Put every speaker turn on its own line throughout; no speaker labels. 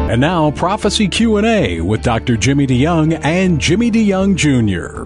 And now, Prophecy Q&A with Dr. Jimmy DeYoung and Jimmy DeYoung Jr.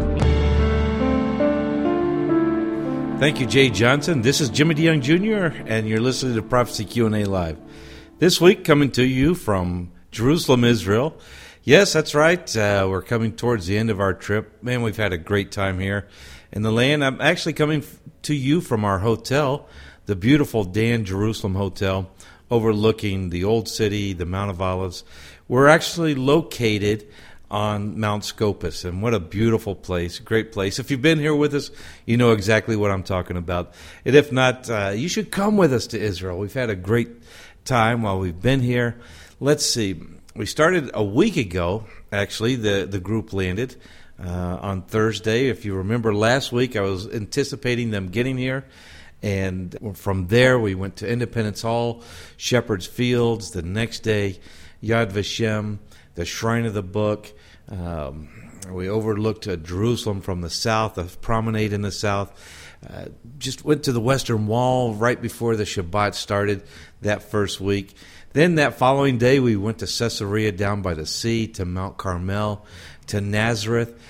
Thank you, Jay Johnson. This is Jimmy DeYoung Jr., and you're listening to Prophecy Q&A Live. This week, coming to you from Jerusalem, Israel. Yes, that's right. We're coming towards the end of our trip. Man, we've had a great time here in the land. I'm actually coming to you from our hotel, the beautiful Dan Jerusalem Hotel, overlooking the Old City, the Mount of Olives. We're actually located on Mount Scopus, and what a beautiful place, great place. If you've been here with us, you know exactly what I'm talking about. And if not, you should come with us to Israel. We've had a great time while we've been here. Let's see. We started a week ago, actually. The group landed on Thursday. If you remember last week, I was anticipating them getting here. And from there, we went to Independence Hall, Shepherd's Fields. The next day, Yad Vashem, the Shrine of the Book. We overlooked Jerusalem from the south, a promenade in the south. Just went to the Western Wall right before the Shabbat started that first week. Then that following day, we went to Caesarea down by the sea, to Mount Carmel, to Nazareth,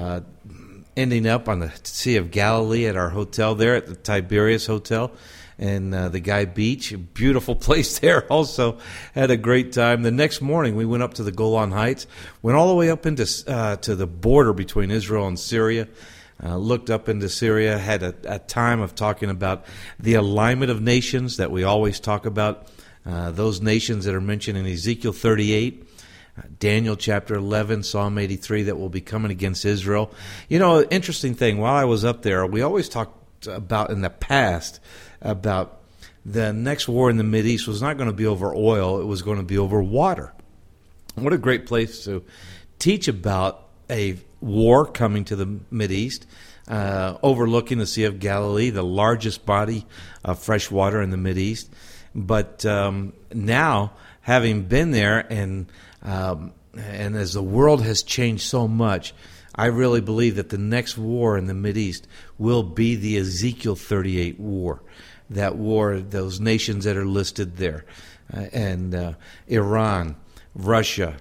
ending up on the Sea of Galilee at our hotel there at the Tiberias Hotel and the Guy Beach. A beautiful place there also. Had a great time. The next morning, we went up to the Golan Heights, went all the way up into to the border between Israel and Syria, looked up into Syria, had a time of talking about the alignment of nations that we always talk about, those nations that are mentioned in Ezekiel 38, Daniel chapter 11, Psalm 83 that will be coming against Israel. You know, interesting thing, while I was up there, we always talked about in the past about the next war in the Mideast was not going to be over oil, it was going to be over water. What a great place to teach about a war coming to the Mideast, overlooking the Sea of Galilee, the largest body of fresh water in the Mideast. But now, having been there and as the world has changed so much, I really believe that the next war in the Mideast will be the Ezekiel 38 war. That war, those nations that are listed there, and Iran, Russia,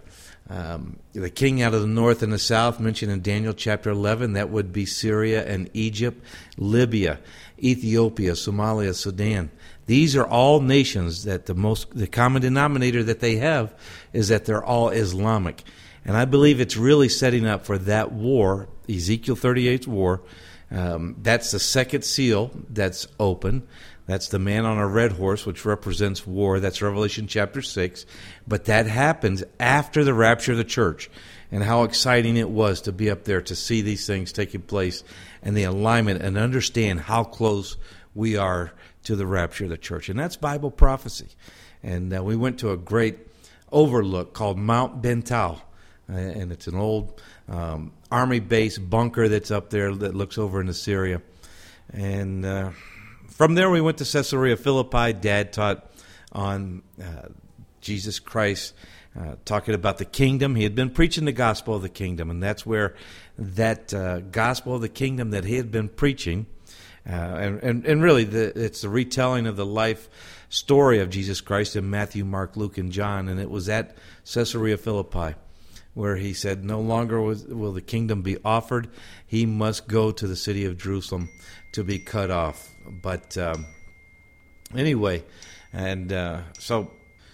the king out of the north and the south mentioned in Daniel chapter 11, that would be Syria and Egypt, Libya, Ethiopia, Somalia, Sudan. These are all nations that the common denominator that they have is that they're all Islamic. And I believe it's really setting up for that war, Ezekiel 38's war. That's the second seal that's open. That's the man on a red horse, which represents war. That's Revelation chapter 6. But that happens after the rapture of the church. And how exciting it was to be up there to see these things taking place and the alignment and understand how close we are to the rapture of the church. And that's Bible prophecy. And we went to a great overlook called Mount Bental. And it's an old army base bunker that's up there that looks over into Syria. And from there we went to Caesarea Philippi. Dad taught on Jesus Christ, talking about the kingdom. He had been preaching the gospel of the kingdom, and that's where that gospel of the kingdom that he had been preaching, and really it's the retelling of the life story of Jesus Christ in Matthew, Mark, Luke, and John, and it was at Caesarea Philippi where he said, no longer will the kingdom be offered. He must go to the city of Jerusalem to be cut off. But anyway, and so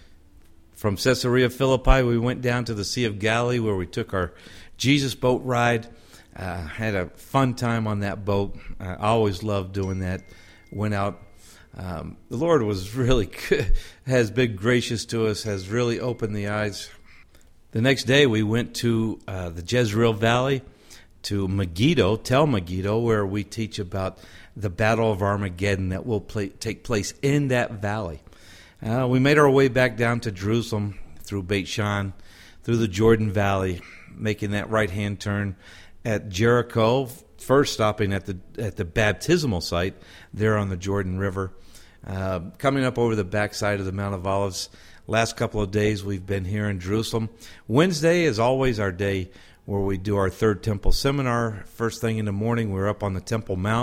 from Caesarea Philippi, we went down to the Sea of Galilee where we took our Jesus boat ride. Had a fun time on that boat. I always loved doing that. Went out. The Lord was really good, has been gracious to us, has really opened the eyes. The next day we went to the Jezreel Valley, to Megiddo, Tel Megiddo, where we teach about the Battle of Armageddon that will take place in that valley. We made our way back down to Jerusalem through Beit Shan, through the Jordan Valley, making that right-hand turn at Jericho, first stopping at the baptismal site there on the Jordan River, coming up over the backside of the Mount of Olives. Last couple of days we've been here in Jerusalem. Wednesday is always our day where we do our Third Temple Seminar. First thing in the morning, we're up on the Temple Mount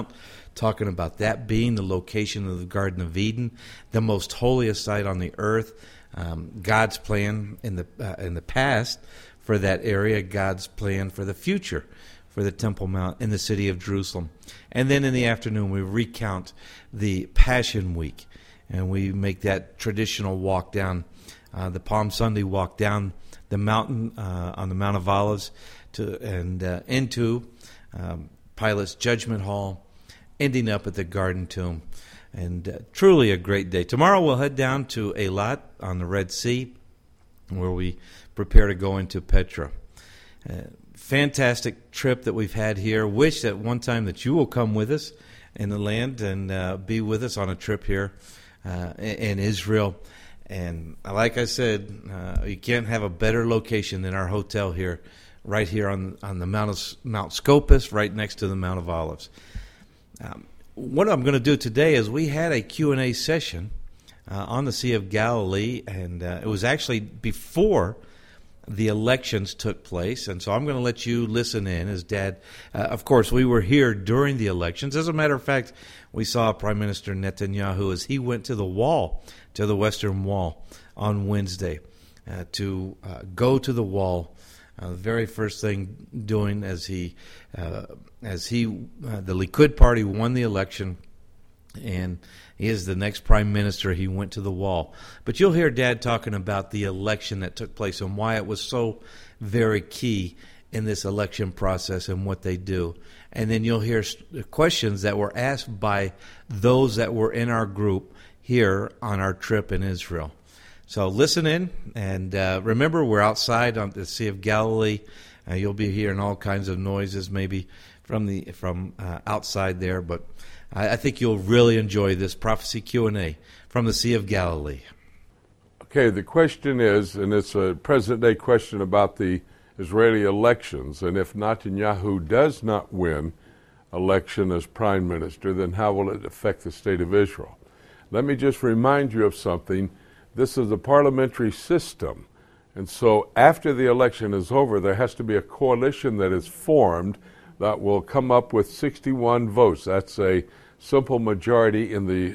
talking about that being the location of the Garden of Eden, the most holiest site on the earth. God's plan in the past for that area, God's plan for the future for the Temple Mount in the city of Jerusalem. And then in the afternoon, we recount the Passion Week, and we make that traditional walk down, the Palm Sunday walk down the mountain on the Mount of Olives into Pilate's Judgment Hall, ending up at the Garden Tomb. And truly a great day. Tomorrow we'll head down to Eilat on the Red Sea, where we prepare to go into Petra. Fantastic trip that we've had here. Wish that one time that you will come with us in the land and be with us on a trip here in Israel. And like I said, you can't have a better location than our hotel here, right here on the Mount Scopus, right next to the Mount of Olives. What I'm going to do today is we had a Q&A session on the Sea of Galilee, and it was actually before the elections took place, and so I'm going to let you listen in as Dad. Of course, we were here during the elections. As a matter of fact, we saw Prime Minister Netanyahu as he went to the wall, to the Western Wall on Wednesday, to go to the wall. The very first thing doing as the Likud party won the election, and he is the next prime minister. He went to the wall. But you'll hear Dad talking about the election that took place and why it was so very key in this election process and what they do. And then you'll hear questions that were asked by those that were in our group here on our trip in Israel. So listen in, and remember, we're outside on the Sea of Galilee. You'll be hearing all kinds of noises, maybe from outside there, but I think you'll really enjoy this prophecy Q&A from the Sea of Galilee.
Okay, the question is, and it's a present-day question about the Israeli elections, and if Netanyahu does not win election as prime minister, then how will it affect the state of Israel? Let me just remind you of something. This is a parliamentary system, and so after the election is over, there has to be a coalition that is formed that will come up with 61 votes. That's a simple majority in the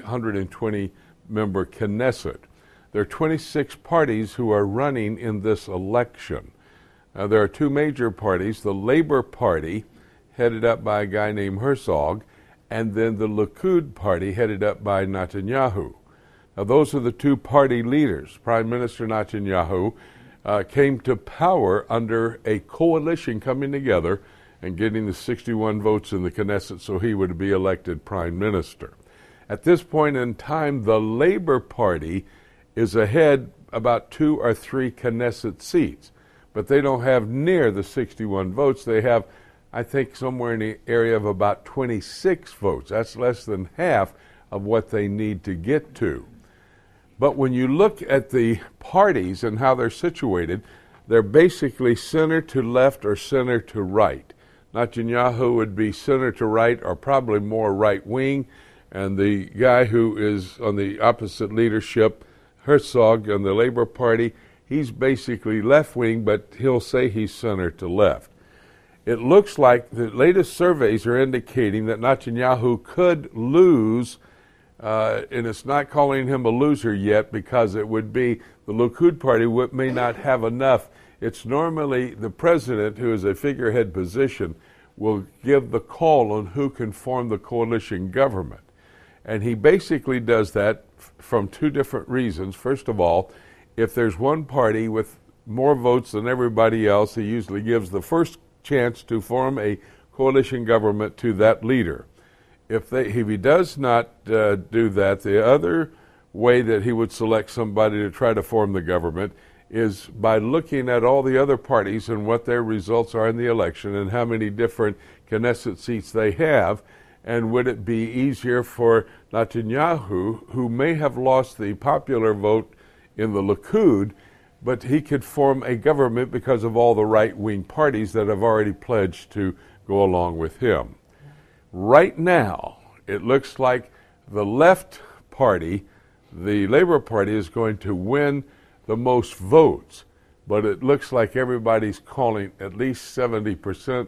120-member Knesset. There are 26 parties who are running in this election. There are two major parties, the Labor Party, headed up by a guy named Herzog, and then the Likud Party, headed up by Netanyahu. Now, those are the two party leaders. Prime Minister Netanyahu came to power under a coalition coming together and getting the 61 votes in the Knesset so he would be elected prime minister. At this point in time, the Labor Party is ahead about 2 or 3 Knesset seats, but they don't have near the 61 votes. They have, I think, somewhere in the area of about 26 votes. That's less than half of what they need to get to. But when you look at the parties and how they're situated, they're basically center to left or center to right. Netanyahu would be center to right or probably more right wing, and the guy who is on the opposite leadership, Herzog, on the Labor Party, he's basically left wing, but he'll say he's center to left. It looks like the latest surveys are indicating that Netanyahu could lose, and it's not calling him a loser yet because it would be the Likud Party may not have enough. It's normally the president, who is a figurehead position, will give the call on who can form the coalition government. And he basically does that from 2 different reasons. First of all, if there's one party with more votes than everybody else, he usually gives the first chance to form a coalition government to that leader. If he does not do that, the other way that he would select somebody to try to form the government is by looking at all the other parties and what their results are in the election and how many different Knesset seats they have, and would it be easier for Netanyahu, who may have lost the popular vote in the Likud, but he could form a government because of all the right-wing parties that have already pledged to go along with him. Right now, it looks like the left party, the Labor Party, is going to win the most votes, but it looks like everybody's calling at least 70%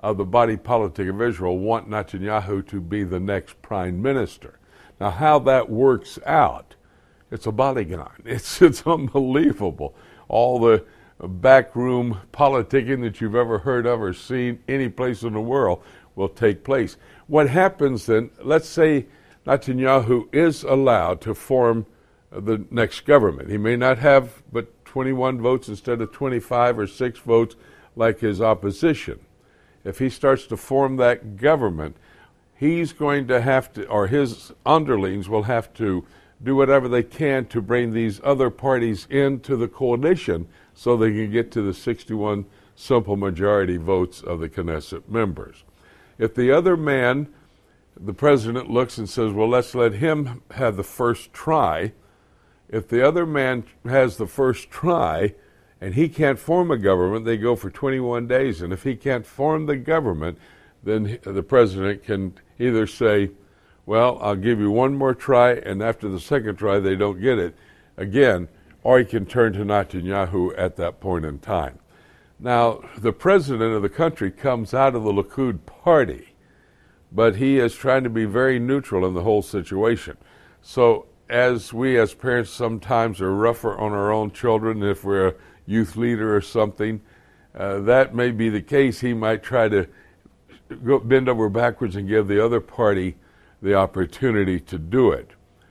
of the body politic of Israel want Netanyahu to be the next prime minister. Now, how that works out, it's a polygon. It's unbelievable. All the backroom politicking that you've ever heard of or seen any place in the world will take place. What happens then, let's say Netanyahu is allowed to form the next government. He may not have but 21 votes instead of 25 or 6 votes like his opposition. If he starts to form that government, he's going to have to, or his underlings will have to do whatever they can to bring these other parties into the coalition so they can get to the 61 simple majority votes of the Knesset members. If the other man, the president looks and says, well, let's let him have the first try. If the other man has the first try and he can't form a government, they go for 21 days. And if he can't form the government, then the president can either say, well, I'll give you one more try, and after the second try they don't get it again, or he can turn to Netanyahu at that point in time. Now, the president of the country comes out of the Likud party, but he is trying to be very neutral in the whole situation. So as we as parents sometimes are rougher on our own children, if we're a youth leader or something, that may be the case. He might try to bend over backwards and give the other party the opportunity to do it.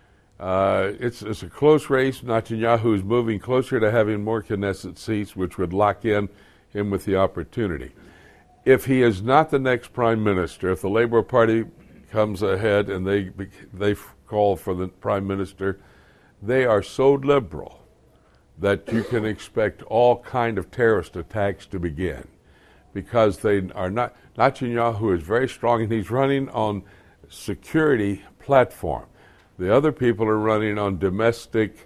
It's a close race. Netanyahu is moving closer to having more Knesset seats, which would lock in him with the opportunity. If he is not the next prime minister, if the Labour Party comes ahead and they call for the prime minister, they are so liberal that you can expect all kind of terrorist attacks to begin, because they are not. Netanyahu is very strong, and he's running on security platform. The other people are running on domestic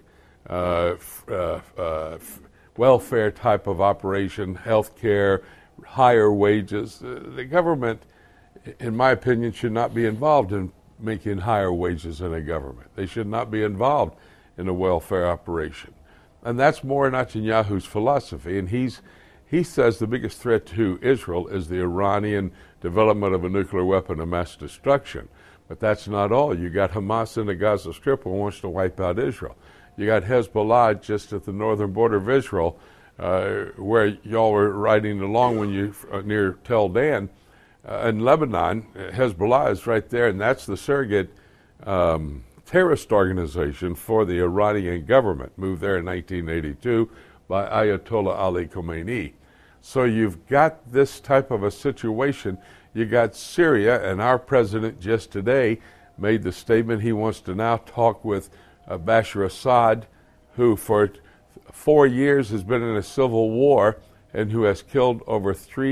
welfare type of operation, health care, higher wages. The government, in my opinion, should not be involved in making higher wages in a government. They should not be involved in a welfare operation. And that's more Netanyahu's philosophy. And he says the biggest threat to Israel is the Iranian development of a nuclear weapon of mass destruction. But that's not all. You got Hamas in the Gaza Strip who wants to wipe out Israel. You got Hezbollah just at the northern border of Israel, where y'all were riding along when you near Tel Dan. In Lebanon, Hezbollah is right there, and that's the surrogate terrorist organization for the Iranian government, moved there in 1982 by Ayatollah Ali Khamenei. So you've got this type of a situation. You got Syria, and our president just today made the statement he wants to now talk with Bashar Assad, who for 4 years has been in a civil war and who has killed over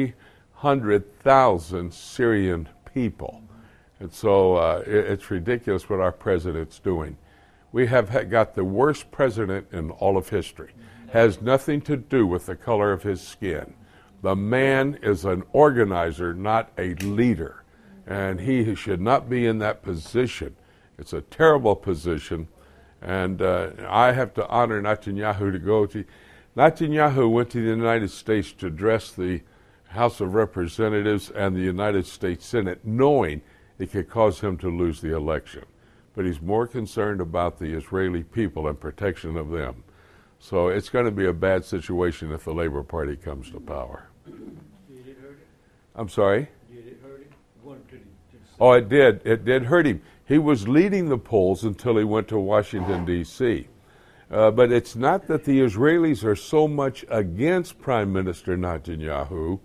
300,000 Syrian people. And so it's ridiculous what our president's doing. We have got the worst president in all of history. Has nothing to do with the color of his skin. The man is an organizer, not a leader. And he should not be in that position. It's a terrible position. And I have to honor Netanyahu to go to. Netanyahu went to the United States to address the House of Representatives and the United States Senate, knowing it could cause him to lose the election. But he's more concerned about the Israeli people and protection of them. So it's going to be a bad situation if the Labor Party comes to power.
Did it hurt him?
I'm sorry?
Did it hurt him?
Oh, it did. It did hurt him. He was leading the polls until he went to Washington, D.C. But it's not that the Israelis are so much against Prime Minister Netanyahu.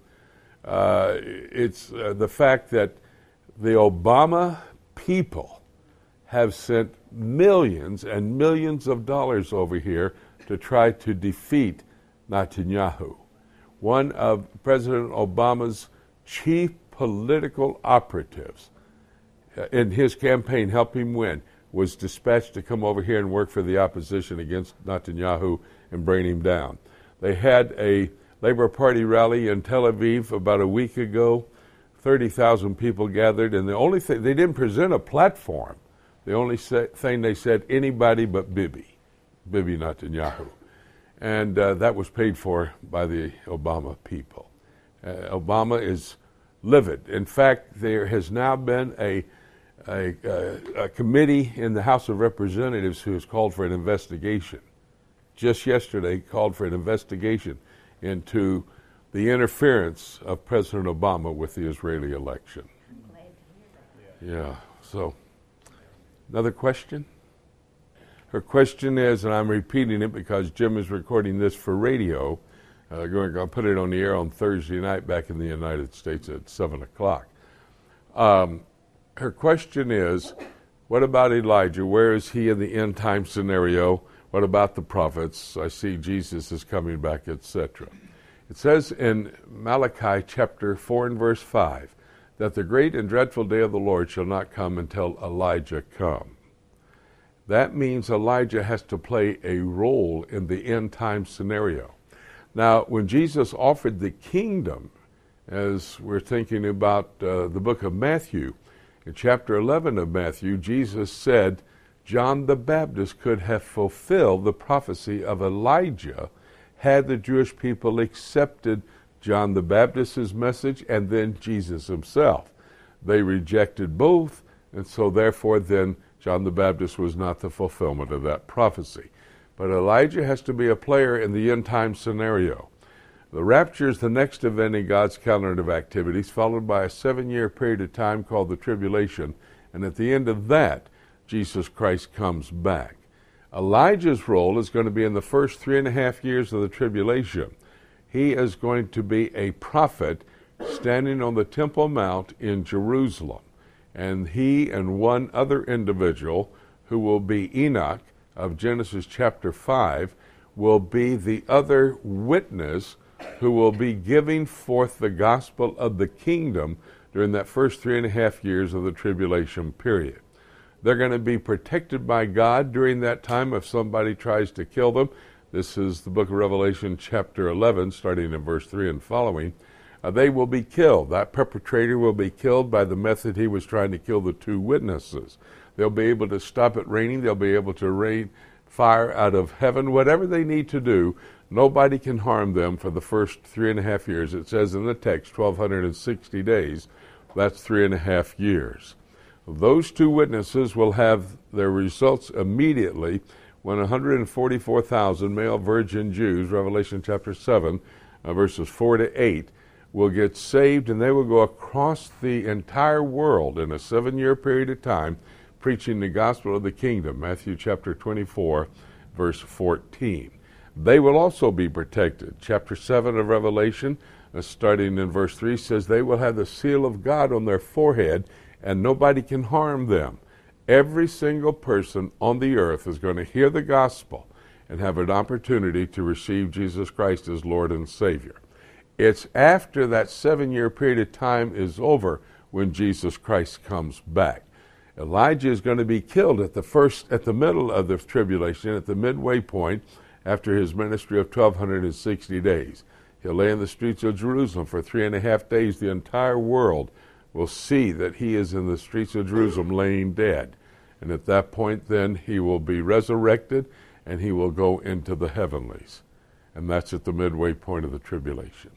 It's the fact that the Obama people have sent millions and millions of dollars over here to try to defeat Netanyahu. One of President Obama's chief political operatives in his campaign, help him win, was dispatched to come over here and work for the opposition against Netanyahu and bring him down. They had a Labor Party rally in Tel Aviv about a week ago. 30,000 people gathered, and the only thing, they didn't present a platform. The only thing they said, anybody but Bibi Netanyahu. And that was paid for by the Obama people. Obama is livid. In fact, there has now been a committee in the House of Representatives who has called for an investigation. Just yesterday, called for an investigation into the interference of President Obama with the Israeli election. Yeah, so another question? Her question is, and I'm repeating it because Jim is recording this for radio. Going to put it on the air on Thursday night back in the United States at 7 o'clock. Her question is, what about Elijah? Where is he in the end time scenario? What about the prophets? I see Jesus is coming back, etc. It says in Malachi chapter 4 and verse 5 that the great and dreadful day of the Lord shall not come until Elijah come. That means Elijah has to play a role in the end time scenario. Now, when Jesus offered the kingdom, as we're thinking about the book of Matthew, in chapter 11 of Matthew, Jesus said John the Baptist could have fulfilled the prophecy of Elijah had the Jewish people accepted John the Baptist's message and then Jesus himself. They rejected both, and so therefore then John the Baptist was not the fulfillment of that prophecy. But Elijah has to be a player in the end time scenario. The rapture is the next event in God's calendar of activities, followed by a 7-year period of time called the tribulation. And at the end of that, Jesus Christ comes back. Elijah's role is going to be in the first 3.5 years of the tribulation. He is going to be a prophet standing on the Temple Mount in Jerusalem. And he and one other individual, who will be Enoch, of Genesis chapter 5, will be the other witness who will be giving forth the gospel of the kingdom during that first 3.5 years of the tribulation period. They're going to be protected by God during that time if somebody tries to kill them. This is the book of Revelation chapter 11, starting in verse 3 and following. They will be killed. That perpetrator will be killed by the method he was trying to kill the two witnesses. They'll be able to stop it raining. They'll be able to rain fire out of heaven. Whatever they need to do, nobody can harm them for the first 3.5 years. It says in the text, 1,260 days. That's 3.5 years. Those two witnesses will have their results immediately when 144,000 male virgin Jews, Revelation chapter 7, verses 4 to 8, will get saved, and they will go across the entire world in a 7-year period of time preaching the gospel of the kingdom, Matthew chapter 24, verse 14. They will also be protected. Chapter 7 of Revelation, starting in verse 3, says they will have the seal of God on their forehead, and nobody can harm them. Every single person on the earth is going to hear the gospel and have an opportunity to receive Jesus Christ as Lord and Savior. It's after that 7-year period of time is over when Jesus Christ comes back. Elijah is going to be killed at the middle of the tribulation, at the midway point, after his ministry of 1,260 days. He'll lay in the streets of Jerusalem for 3.5 days. The entire world will see that he is in the streets of Jerusalem laying dead. And at that point, then, he will be resurrected and he will go into the heavenlies. And that's at the midway point of the tribulation.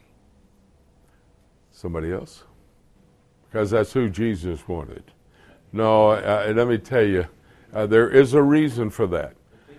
Somebody else? Because that's who Jesus wanted. No, let me tell you, there is a reason for that.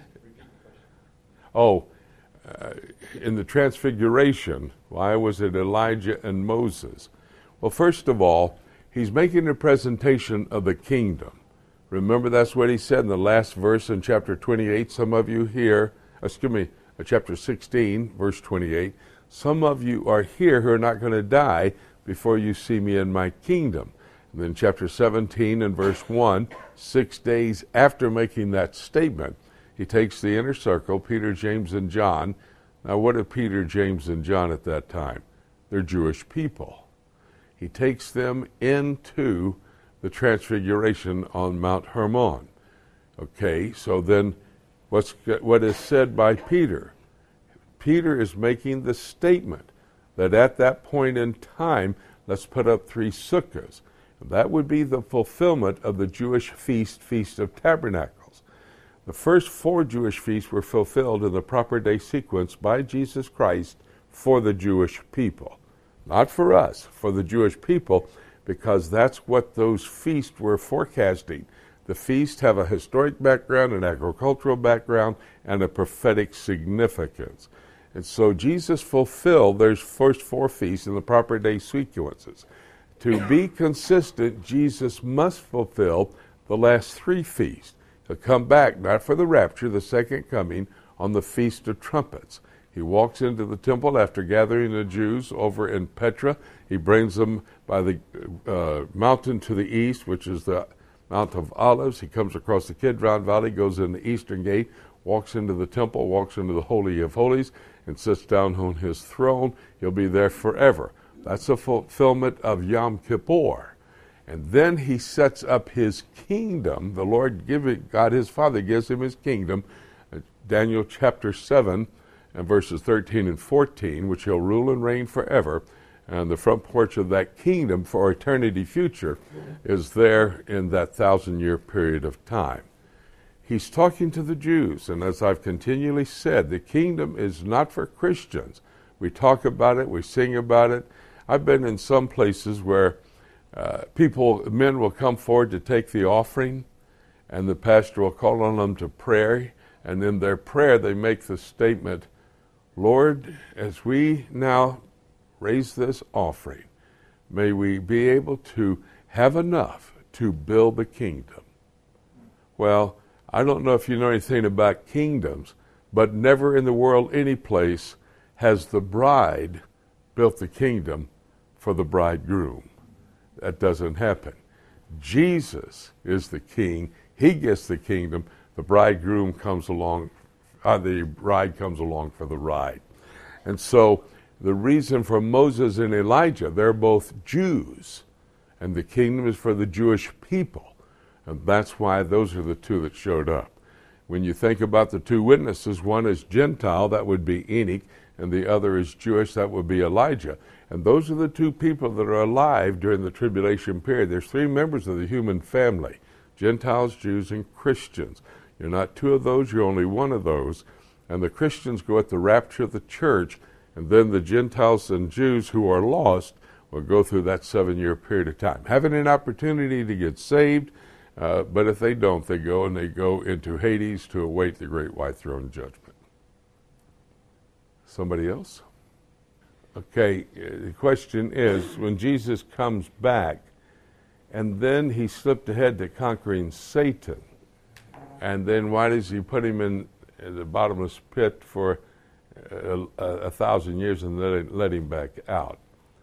In the Transfiguration, why was it Elijah and Moses? Well, first of all, he's making a presentation of the kingdom. Remember, that's what he said in the last verse in chapter 28. Some of you here, chapter 16, verse 28. Some of you are here who are not going to die before you see me in my kingdom. And then chapter 17 and verse 1, 6 days after making that statement, he takes the inner circle, Peter, James, and John. Now, what are Peter, James, and John at that time? They're Jewish people. He takes them into the Transfiguration on Mount Hermon. Okay, so then what is said by Peter? Peter is making the statement that at that point in time, let's put up 3 sukkahs. That would be the fulfillment of the Jewish Feast of Tabernacles. The first 4 Jewish feasts were fulfilled in the proper day sequence by Jesus Christ for the Jewish people. not for us, for the Jewish people, because that's what those feasts were forecasting. The feasts have a historic background, an agricultural background, and a prophetic significance. And so Jesus fulfilled those first 4 feasts in the proper day sequences. To be consistent, Jesus must fulfill the last 3 feasts. He'll come back, not for the rapture, the second coming, on the Feast of Trumpets. He walks into the temple after gathering the Jews over in Petra. He brings them by the mountain to the east, which is the Mount of Olives. He comes across the Kidron Valley, goes in the eastern gate, walks into the temple, walks into the Holy of Holies, and sits down on his throne. He'll be there forever. That's a fulfillment of Yom Kippur. And then he sets up his kingdom. The Lord, God his Father, gives him his kingdom. Daniel chapter 7 and verses 13 and 14, which he'll rule and reign forever. And the front porch of that kingdom for eternity future is there in that 1,000-year period of time. He's talking to the Jews, and as I've continually said, the kingdom is not for Christians. We talk about it, we sing about it. I've been in some places where men will come forward to take the offering, and the pastor will call on them to pray, and in their prayer they make the statement, Lord, as we now raise this offering, may we be able to have enough to build the kingdom. Well, I don't know if you know anything about kingdoms, but never in the world, any place, has the bride built the kingdom for the bridegroom. That doesn't happen. Jesus is the king. He gets the kingdom. The bridegroom comes along, the bride comes along for the ride. And so the reason for Moses and Elijah, they're both Jews, and the kingdom is for the Jewish people. And that's why those are the 2 that showed up. When you think about the 2 witnesses, one is Gentile, that would be Enoch, and the other is Jewish, that would be Elijah. And those are the 2 people that are alive during the tribulation period. There's 3 members of the human family, Gentiles, Jews, and Christians. You're not 2 of those, you're only 1 of those. And the Christians go at the rapture of the church, and then the Gentiles and Jews who are lost will go through that 7-year period of time, having an opportunity to get saved, but if they don't, they go into Hades to await the great white throne judgment. Somebody else? Okay, the question is, when Jesus comes back, and then he slipped ahead to conquering Satan, and then why does he put him in the bottomless pit for 1,000 years and then let him back out?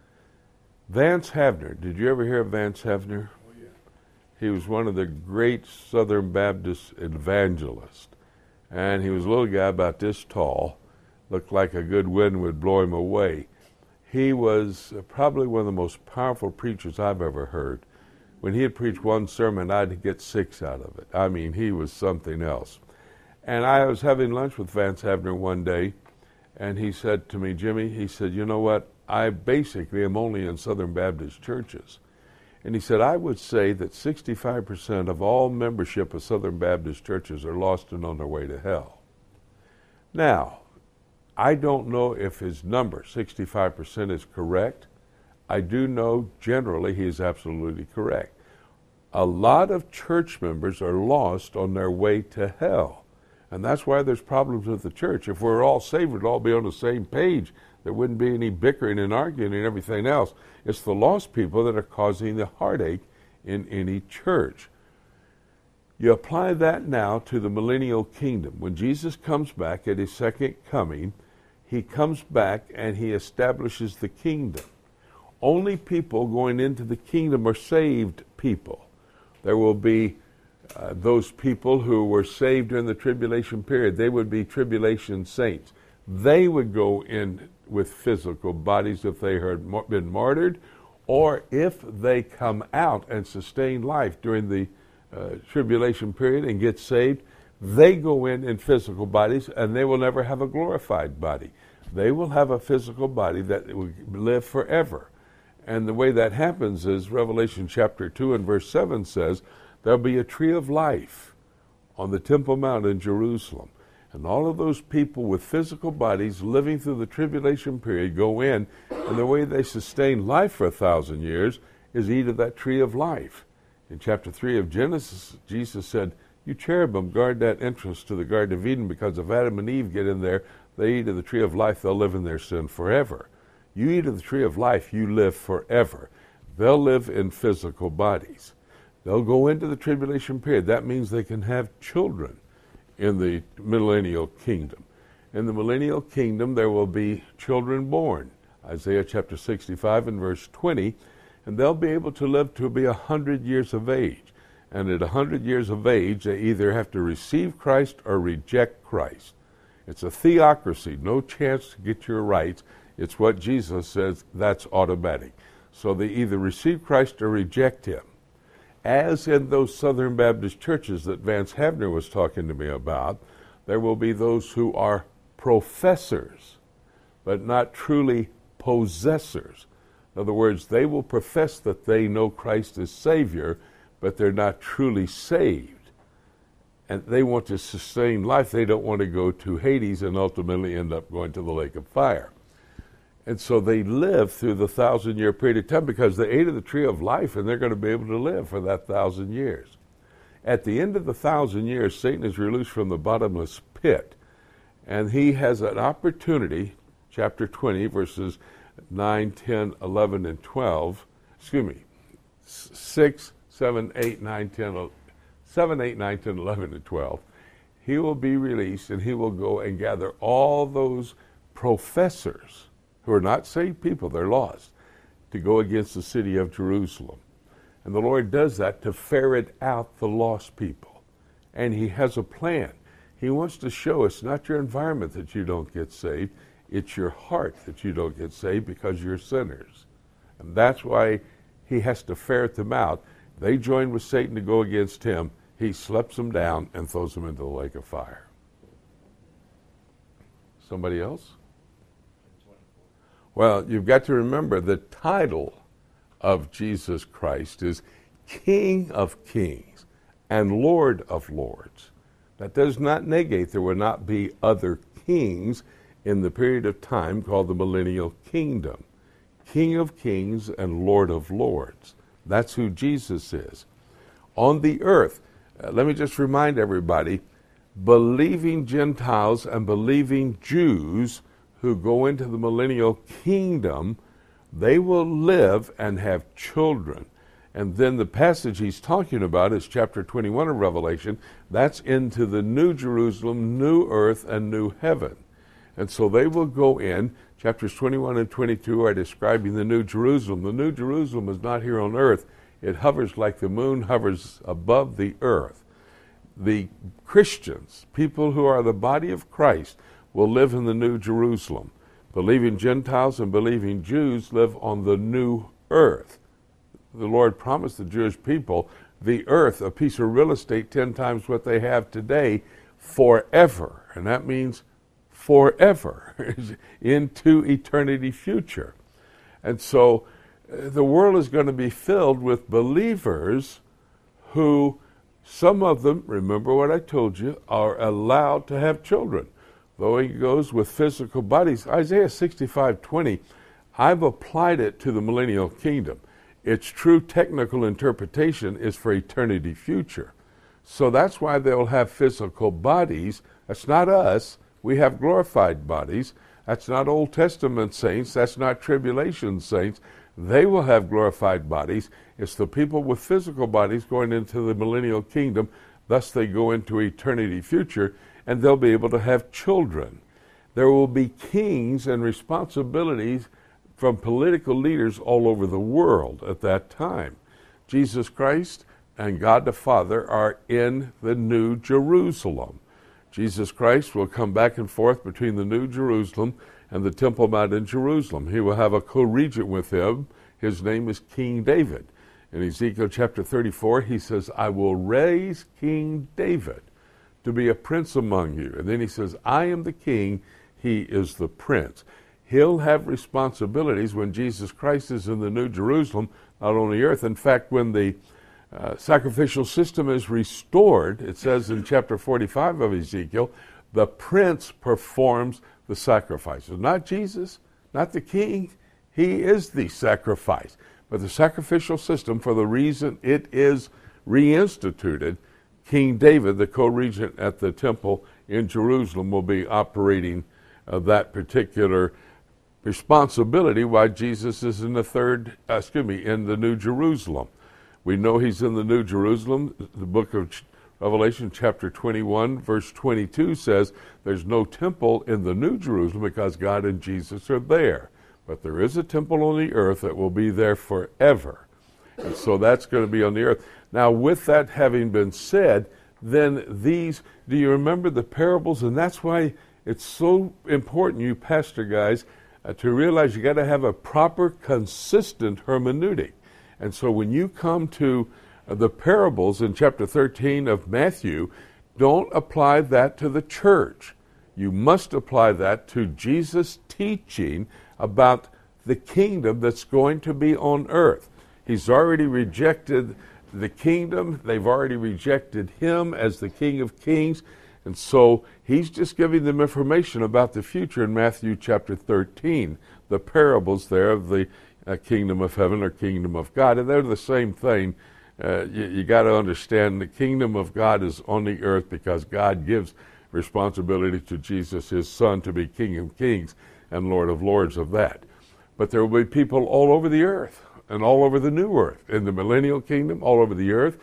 Vance Havner, did you ever hear of Vance Havner?
Oh, yeah.
He was one of the great Southern Baptist evangelists, and he was a little guy about this tall, looked like a good wind would blow him away. He was probably one of the most powerful preachers I've ever heard. When he had preached one sermon, I'd get 6 out of it. I mean, he was something else. And I was having lunch with Vance Havner one day, and he said to me, Jimmy, he said, you know what, I basically am only in Southern Baptist churches. And he said, I would say that 65% of all membership of Southern Baptist churches are lost and on their way to hell. Now, I don't know if his number, 65%, is correct. I do know generally he is absolutely correct. A lot of church members are lost on their way to hell. And that's why there's problems with the church. If we're all saved, we'd all be on the same page. There wouldn't be any bickering and arguing and everything else. It's the lost people that are causing the heartache in any church. You apply that now to the millennial kingdom. When Jesus comes back at his second coming, he comes back and he establishes the kingdom. Only people going into the kingdom are saved people. There will be those people who were saved during the tribulation period. They would be tribulation saints. They would go in with physical bodies if they had been martyred, or if they come out and sustain life during the tribulation period and get saved, they go in physical bodies, and they will never have a glorified body. They will have a physical body that will live forever. And the way that happens is Revelation chapter 2 and verse 7 says, there'll be a tree of life on the Temple Mount in Jerusalem. And all of those people with physical bodies living through the tribulation period go in, and the way they sustain life for 1,000 years is eat of that tree of life. In chapter 3 of Genesis, Jesus said, you cherubim guard that entrance to the Garden of Eden, because if Adam and Eve get in there, they eat of the tree of life, they'll live in their sin forever. You eat of the tree of life, you live forever. They'll live in physical bodies. They'll go into the tribulation period. That means they can have children in the millennial kingdom. In the millennial kingdom, there will be children born. Isaiah chapter 65 and verse 20, and they'll be able to live to be 100 years of age. And at 100 years of age, they either have to receive Christ or reject Christ. It's a theocracy, no chance to get your rights. It's what Jesus says, that's automatic. So they either receive Christ or reject him. As in those Southern Baptist churches that Vance Havner was talking to me about, there will be those who are professors, but not truly possessors. In other words, they will profess that they know Christ as Savior, but they're not truly saved. And they want to sustain life. They don't want to go to Hades and ultimately end up going to the lake of fire. And so they live through the 1,000-year period of time because they ate of the tree of life, and they're going to be able to live for that 1,000 years. At the end of the 1,000 years, Satan is released from the bottomless pit, and he has an opportunity, chapter 20, verses 9, 10, 11, and 12, 6, 7, 8, 9, 10, 7, 8, 9, 10, 11, and 12. He will be released, and he will go and gather all those professors who are not saved people, they're lost, to go against the city of Jerusalem. And the Lord does that to ferret out the lost people. And he has a plan. He wants to show us not your environment that you don't get saved, it's your heart that you don't get saved because you're sinners. And that's why he has to ferret them out. They join with Satan to go against him. He slaps them down and throws them into the lake of fire. Somebody else? Well, you've got to remember the title of Jesus Christ is King of Kings and Lord of Lords. That does not negate there will not be other kings in the period of time called the millennial kingdom. King of Kings and Lord of Lords. That's who Jesus is. On the earth, let me just remind everybody, believing Gentiles and believing Jews who go into the millennial kingdom, they will live and have children. And then the passage he's talking about is chapter 21 of Revelation. That's into the new Jerusalem, new earth, and new heaven. And so they will go in. Chapters 21 and 22 are describing the new Jerusalem. The new Jerusalem is not here on earth. It hovers like the moon hovers above the earth. The Christians, people who are the body of Christ, will live in the new Jerusalem. Believing Gentiles and believing Jews live on the new earth. The Lord promised the Jewish people the earth, a piece of real estate 10 times what they have today, forever. And that means forever, into eternity future. And so the world is going to be filled with believers who, some of them, remember what I told you, are allowed to have children. Though he goes with physical bodies, Isaiah 65:20, I've applied it to the millennial kingdom. Its true technical interpretation is for eternity future. So that's why they'll have physical bodies. That's not us. We have glorified bodies. That's not Old Testament saints. That's not tribulation saints. They will have glorified bodies. It's the people with physical bodies going into the millennial kingdom. Thus they go into eternity future, and they'll be able to have children. There will be kings and responsibilities from political leaders all over the world at that time. Jesus Christ and God the Father are in the New Jerusalem. Jesus Christ will come back and forth between the New Jerusalem and the Temple Mount in Jerusalem. He will have a co-regent with him. His name is King David. In Ezekiel chapter 34, he says, I will raise King David to be a prince among you. And then he says, I am the king, he is the prince. He'll have responsibilities when Jesus Christ is in the New Jerusalem, not on the earth. In fact, when the sacrificial system is restored, it says in chapter 45 of Ezekiel, The prince performs the sacrifices. Not Jesus, not the king. He is the sacrifice. But the sacrificial system, for the reason it is reinstituted, King David, the co-regent at the temple in Jerusalem, will be operating that particular responsibility while Jesus is in in the New Jerusalem. We know he's in the New Jerusalem. The book of Revelation chapter 21, verse 22 says there's no temple in the New Jerusalem because God and Jesus are there. But there is a temple on the earth that will be there forever. And so that's going to be on the earth. Now, with that having been said, then do you remember the parables? And that's why it's so important, you pastor guys, to realize you got to have a proper, consistent hermeneutic. And so when you come to the parables in chapter 13 of Matthew, don't apply that to the church. You must apply that to Jesus' teaching about the kingdom that's going to be on earth. He's already rejected the kingdom. They've already rejected him as the King of Kings. And so he's just giving them information about the future in Matthew chapter 13, the parables there of the kingdom of heaven or kingdom of God. And they're the same thing. You got to understand the kingdom of God is on the earth because God gives responsibility to Jesus, his son, to be King of Kings and Lord of Lords of that. But there will be people all over the earth and all over the new earth, in the millennial kingdom, all over the earth,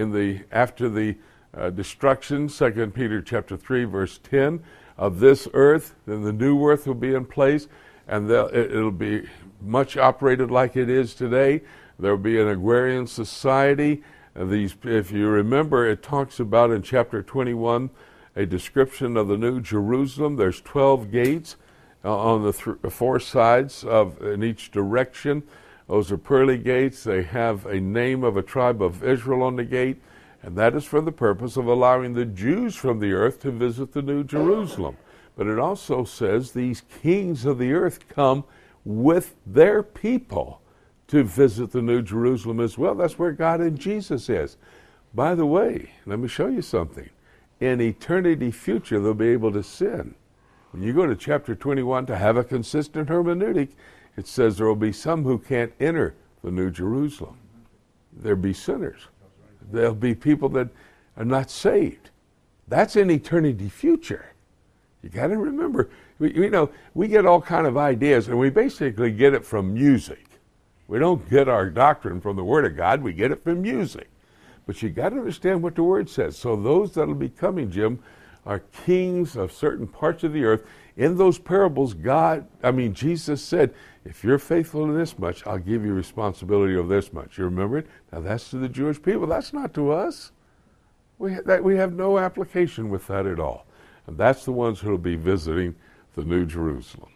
after the destruction, 2 Peter chapter 3, verse 10, of this earth, then the new earth will be in place, and it'll be much operated like it is today. There will be an agrarian society. If you remember, it talks about in chapter 21 a description of the New Jerusalem. There's 12 gates on the four sides in each direction. Those are pearly gates. They have a name of a tribe of Israel on the gate, and that is for the purpose of allowing the Jews from the earth to visit the New Jerusalem. But it also says these kings of the earth come with their people to visit the New Jerusalem as well. That's where God and Jesus is. By the way, let me show you something. In eternity future, they'll be able to sin. When you go to chapter 21 to have a consistent hermeneutic, it says there will be some who can't enter the New Jerusalem. There'll be sinners. There'll be people that are not saved. That's in eternity future. You got to remember, we get all kind of ideas, and we basically get it from music. We don't get our doctrine from the Word of God. We get it from music. But you got to understand what the Word says. So those that will be coming, Jim, are kings of certain parts of the earth. In those parables, Jesus said, if you're faithful in this much, I'll give you responsibility of this much. You remember it? Now that's to the Jewish people. That's not to us. We have no application with that at all. And that's the ones who will be visiting the New Jerusalem.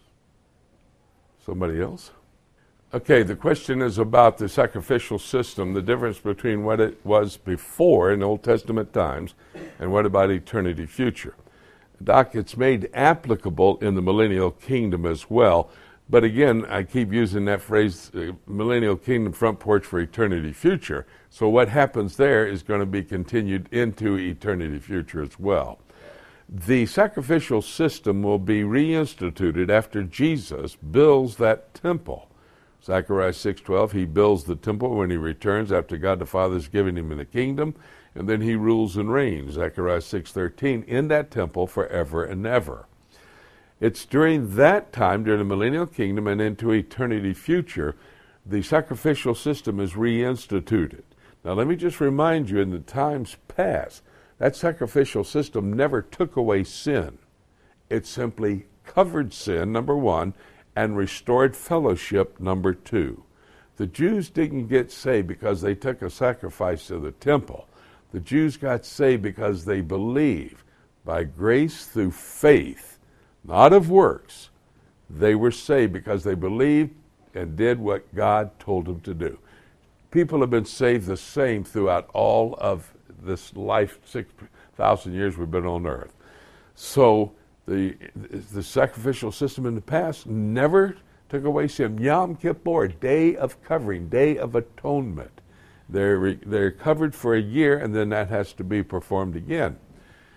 Somebody else? Okay, the question is about the sacrificial system, the difference between what it was before in Old Testament times and what about eternity future. Doc, it's made applicable in the millennial kingdom as well. But again, I keep using that phrase, millennial kingdom front porch for eternity future. So what happens there is going to be continued into eternity future as well. The sacrificial system will be reinstituted after Jesus builds that temple. Zechariah 6:12, he builds the temple when he returns after God the Father has given him the kingdom, and then he rules and reigns, Zechariah 6:13, in that temple forever and ever. It's during that time, during the millennial kingdom and into eternity future, the sacrificial system is reinstituted. Now let me just remind you, in the times past, that sacrificial system never took away sin. It simply covered sin, number one, and restored fellowship, number two. The Jews didn't get saved because they took a sacrifice to the temple. The Jews got saved because they believed by grace through faith, not of works. They were saved because they believed and did what God told them to do. People have been saved the same throughout all of this life, 6,000 years we've been on earth. So the sacrificial system in the past never took away sin. Yom Kippur, day of covering, day of atonement. They're covered for a year, and then that has to be performed again.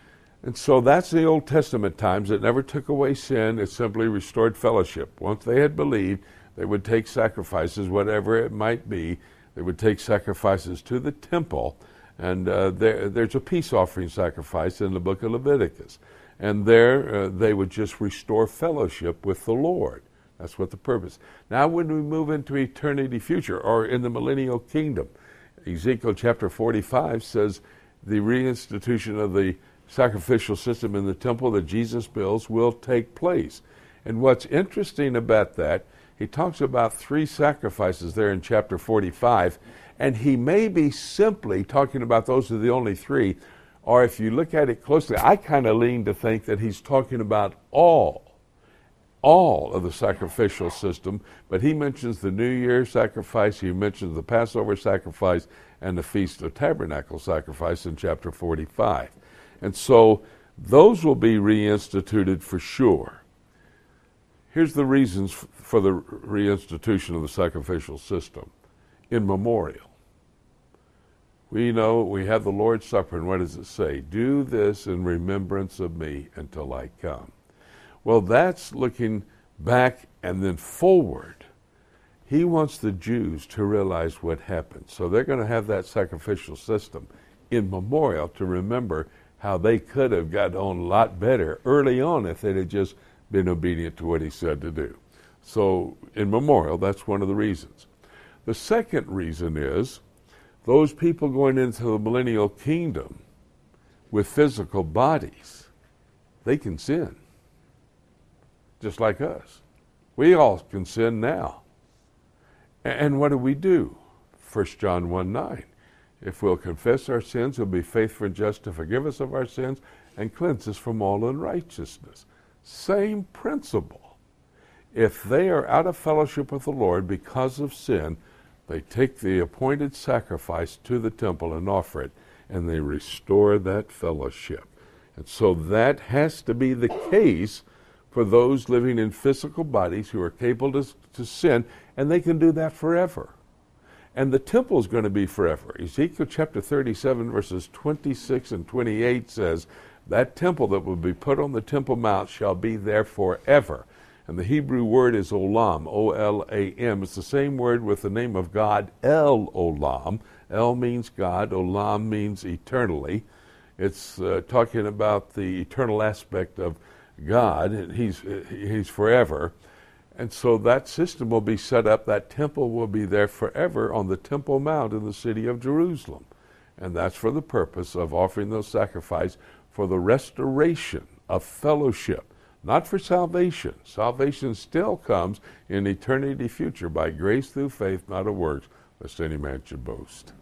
And so that's the Old Testament times. It never took away sin. It simply restored fellowship. Once they had believed, they would take sacrifices, whatever it might be. They would take sacrifices to the temple. And there's a peace offering sacrifice in the book of Leviticus. And there they would just restore fellowship with the Lord. That's what the purpose. Now when we move into eternity future, or in the millennial kingdom, Ezekiel chapter 45 says the reinstitution of the sacrificial system in the temple that Jesus builds will take place. And what's interesting about that, he talks about 3 sacrifices there in chapter 45, and he may be simply talking about those are the only 3, or if you look at it closely, I kind of lean to think that he's talking about all of the sacrificial system, but he mentions the New Year sacrifice, he mentions the Passover sacrifice, and the Feast of Tabernacles sacrifice in chapter 45. And so those will be reinstituted for sure. Here's the reasons for the reinstitution of the sacrificial system. In memorial. We know we have the Lord's Supper, and what does it say? Do this in remembrance of me until I come. Well, that's looking back and then forward. He wants the Jews to realize what happened. So they're going to have that sacrificial system in memorial to remember how they could have gotten on a lot better early on if they'd have just been obedient to what he said to do. So in memorial, that's one of the reasons. The second reason is those people going into the millennial kingdom with physical bodies, they can sin, just like us. We all can sin now. And what do? 1 John 1:9. If we'll confess our sins, he'll be faithful and just to forgive us of our sins and cleanse us from all unrighteousness. Same principle. If they are out of fellowship with the Lord because of sin, they take the appointed sacrifice to the temple and offer it, and they restore that fellowship. And so that has to be the case for those living in physical bodies who are capable to sin, and they can do that forever. And the temple is going to be forever. Ezekiel chapter 37, verses 26 and 28 says, that temple that will be put on the Temple Mount shall be there forever. And the Hebrew word is olam, O-L-A-M. It's the same word with the name of God, El Olam. El means God, Olam means eternally. It's talking about the eternal aspect of God. He's forever. And so that system will be set up, that temple will be there forever on the Temple Mount in the city of Jerusalem. And that's for the purpose of offering those sacrifices for the restoration of fellowship, not for salvation. Salvation still comes in eternity future by grace through faith, not of works, lest any man should boast.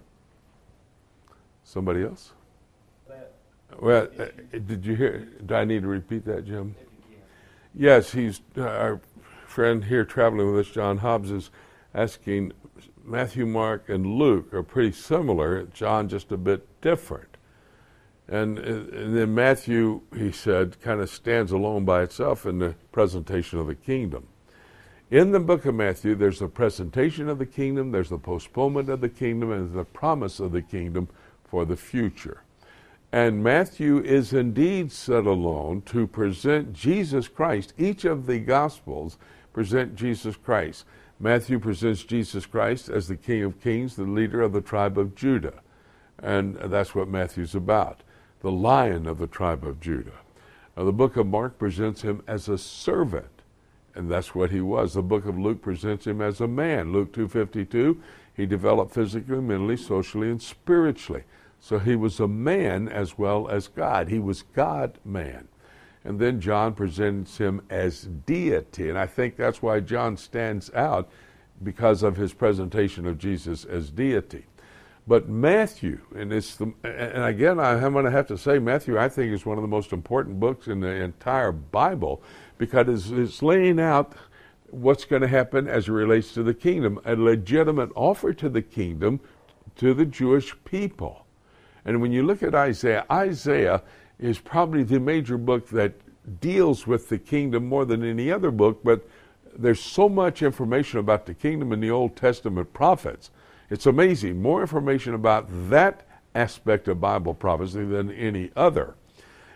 Somebody else? Well, did you hear? Do I need to repeat that, Jim? Yes, he's our friend here traveling with us, John Hobbs, is asking, Matthew, Mark, and Luke are pretty similar, John just a bit different. And then Matthew, he said, kind of stands alone by itself in the presentation of the kingdom. In the book of Matthew, there's the presentation of the kingdom, there's the postponement of the kingdom, and the promise of the kingdom for the future. And Matthew is indeed set alone to present Jesus Christ. Each of the Gospels present Jesus Christ. Matthew presents Jesus Christ as the King of Kings, the leader of the tribe of Judah. And that's what Matthew's about, the Lion of the tribe of Judah. Now, the book of Mark presents him as a servant, and that's what he was. The book of Luke presents him as a man. Luke 2:52, he developed physically, mentally, socially, and spiritually. So he was a man as well as God. He was God-man. And then John presents him as deity. And I think that's why John stands out, because of his presentation of Jesus as deity. But Matthew, and again, I'm going to have to say, Matthew, I think, is one of the most important books in the entire Bible, because it's laying out what's going to happen as it relates to the kingdom, a legitimate offer to the kingdom to the Jewish people. And when you look at Isaiah, Isaiah is probably the major book that deals with the kingdom more than any other book, but there's so much information about the kingdom in the Old Testament prophets. It's amazing, more information about that aspect of Bible prophecy than any other.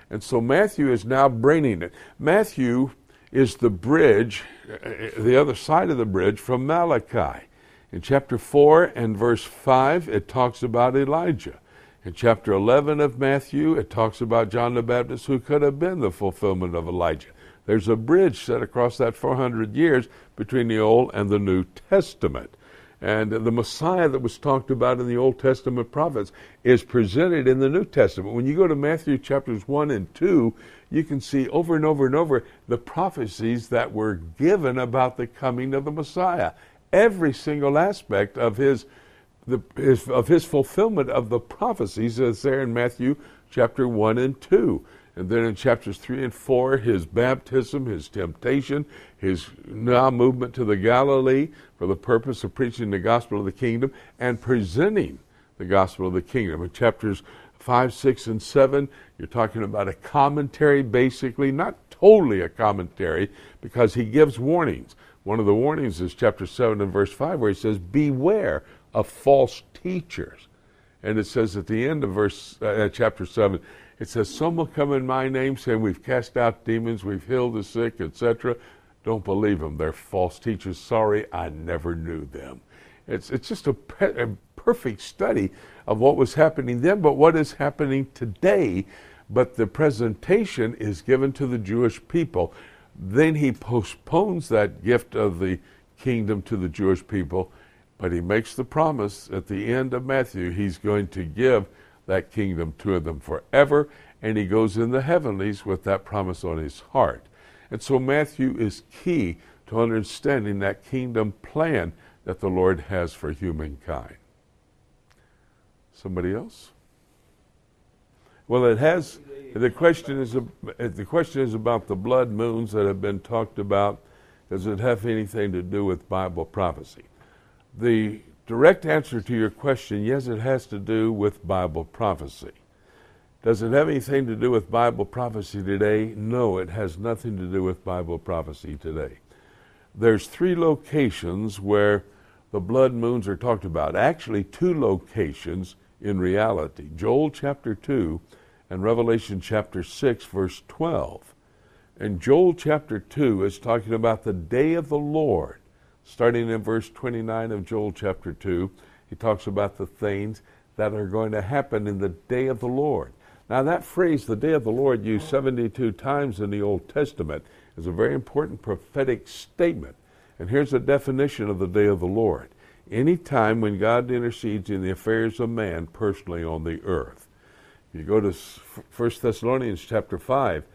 And so Matthew is now bringing it. Matthew is the bridge, the other side of the bridge from Malachi. In chapter 4 and verse 5, it talks about Elijah. In chapter 11 of Matthew, it talks about John the Baptist, who could have been the fulfillment of Elijah. There's a bridge set across that 400 years between the Old and the New Testament. And the Messiah that was talked about in the Old Testament prophets is presented in the New Testament. When you go to Matthew chapters 1 and 2, you can see over and over and over the prophecies that were given about the coming of the Messiah. Every single aspect of his fulfillment of the prophecies is there in Matthew chapter 1 and 2. And then in chapters 3 and 4, his baptism, his temptation, his now movement to the Galilee for the purpose of preaching the gospel of the kingdom and presenting the gospel of the kingdom. In chapters 5, 6, and 7, you're talking about a commentary, basically, not totally a commentary, because he gives warnings. One of the warnings is chapter 7 and verse 5, where he says, beware of false teachers. And it says at the end of chapter 7, it says, some will come in my name saying we've cast out demons, we've healed the sick, etc. Don't believe them. They're false teachers. Sorry, I never knew them. It's just a perfect study of what was happening then, but what is happening today. But the presentation is given to the Jewish people. Then he postpones that gift of the kingdom to the Jewish people, but he makes the promise at the end of Matthew he's going to give that kingdom to them forever, and he goes in the heavenlies with that promise on his heart. And so Matthew is key to understanding that kingdom plan that the Lord has for humankind. Somebody else? Well, it has. The question is about the blood moons that have been talked about. Does it have anything to do with Bible prophecy? The direct answer to your question, yes, it has to do with Bible prophecy. Does it have anything to do with Bible prophecy today? No, it has nothing to do with Bible prophecy today. There's 3 locations where the blood moons are talked about. Actually, 2 locations in reality. Joel chapter 2 and Revelation chapter 6, verse 12. And Joel chapter 2 is talking about the day of the Lord. Starting in verse 29 of Joel chapter 2, he talks about the things that are going to happen in the day of the Lord. Now that phrase, the day of the Lord, used 72 times in the Old Testament, is a very important prophetic statement. And here's a definition of the day of the Lord. Any time when God intercedes in the affairs of man personally on the earth. You go to 1 Thessalonians chapter 5,